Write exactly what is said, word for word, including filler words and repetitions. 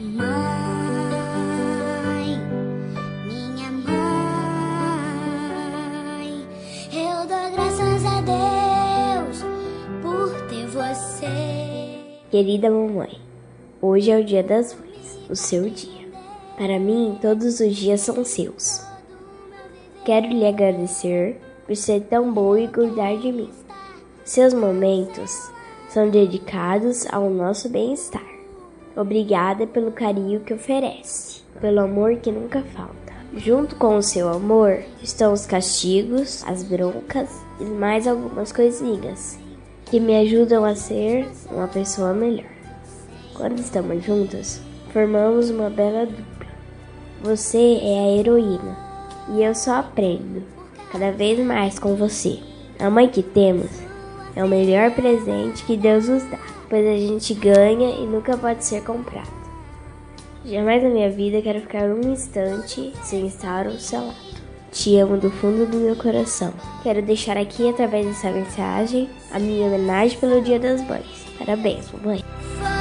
Mãe, minha mãe, eu dou graças a Deus por ter você. Querida mamãe, hoje é o dia das mães, o seu dia. Para mim, todos os dias são seus. Quero lhe agradecer por ser tão boa e cuidar de mim. Seus momentos são dedicados ao nosso bem-estar. Obrigada pelo carinho que oferece, pelo amor que nunca falta. Junto com o seu amor estão os castigos, as broncas e mais algumas coisinhas que me ajudam a ser uma pessoa melhor. Quando estamos juntos, formamos uma bela dupla. Você é a heroína e eu só aprendo cada vez mais com você. A mãe que temos é o melhor presente que Deus nos dá, pois a gente ganha e nunca pode ser comprado. Jamais na minha vida quero ficar um instante sem estar ao seu lado. Te amo do fundo do meu coração. Quero deixar aqui, através dessa mensagem, a minha homenagem pelo Dia das Mães. Parabéns, mamãe.